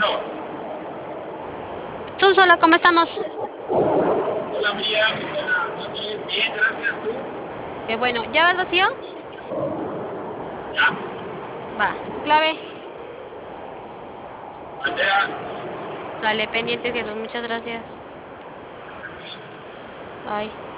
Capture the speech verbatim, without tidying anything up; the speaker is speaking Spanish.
no? Tú sola, ¿cómo estamos? Hola, María. Buenas noches. Bien, gracias. ¿Tú? Qué bueno. ¿Ya vas vacío? Ya. Va, tu clave. Andrea. Sale pendiente, Jesús. Muchas gracias. Bye.